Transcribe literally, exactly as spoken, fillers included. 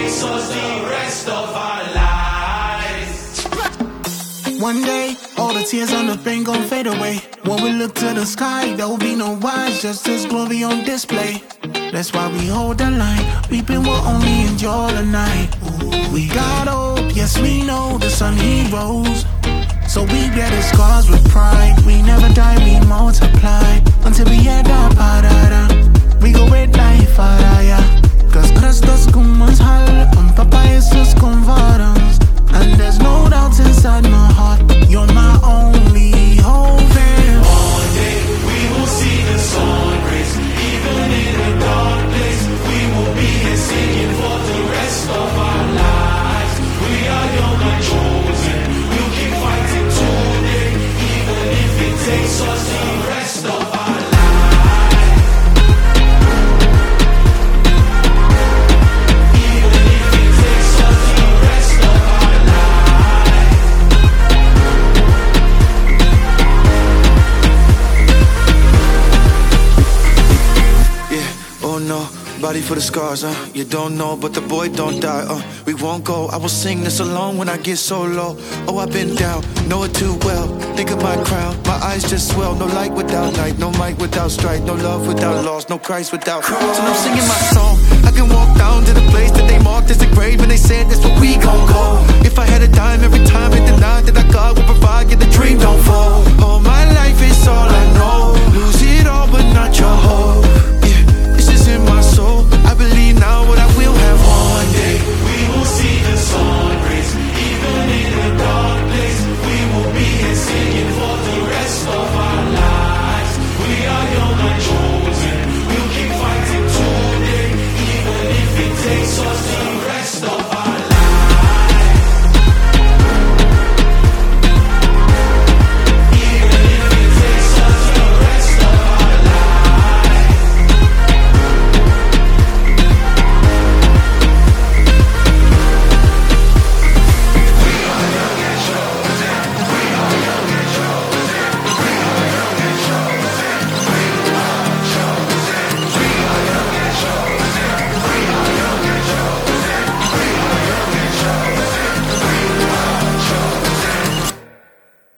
takes us the rest of our lives. One day, all the tears on the pain gon' fade away. When we look to the sky, there will be no wise, just His glory on display. That's why we hold the line. Weeping will only endure the night. We got hope, yes we know the sun He rose. So we bear the scars with pride. We never die, we multiply until we end up parada. We go with life, araya. Cause Christus cum ons hal, and Papa Jesus cum varans. And there's no doubt inside my heart, you're my only hope. One day we will see the sun rays. Even in a dark place, we will be here singing for the rest of our lives. We are young and chosen. We'll keep fighting today, even if it takes us the rest of our lives. Body for the scars, uh You don't know, but the boy don't die, uh We won't go, I will sing this alone when I get so low. Oh, I've been down, know it too well. Think of my crown, my eyes just swell. No light without night, no might without strife. No love without loss, no Christ without cross. And I'm singing my song, I can walk down to the place that they mark